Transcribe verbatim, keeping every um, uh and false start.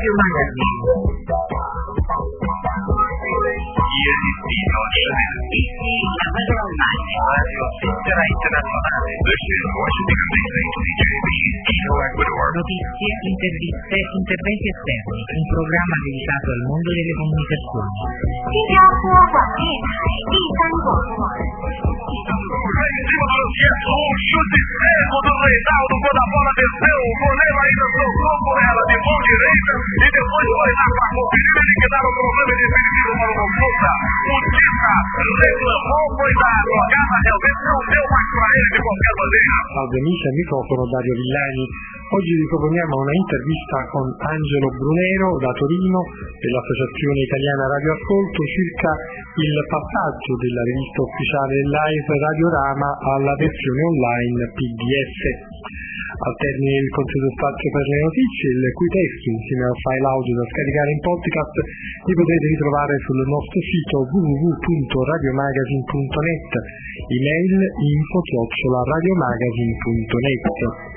Radio Magazine. Il destino di la radio online, Radio Svizzera Internazionale, the Shin Washington D C, Quito, Ecuador. Notizie, interviste, interventi esterni, un programma dedicato al mondo delle comunicazioni. 新加坡广电台第三广播。 Em cima do Luciano, um chute seco do Reinaldo, quando a bola desceu, o goleiro ainda soltou com ela de mão direita e depois foi lá para conferir, ele que dava o problema de definido para o Bolsa. O Tita reclamou, foi da jogada, realmente não deu mais para ele de qualquer maneira. Salve amici, al microfono Dario Villani. Oggi vi proponiamo una intervista con Angelo Brunero da Torino dell'Associazione Italiana Radio Ascolto circa il passaggio della rivista ufficiale live Radiorama alla versione online P D F. Al termine del consueto spazio per le notizie, il cui testo insieme al file audio da scaricare in podcast li potete ritrovare sul nostro sito w w w punto radiomagazine punto net, email info chiocciola radiomagazine punto net.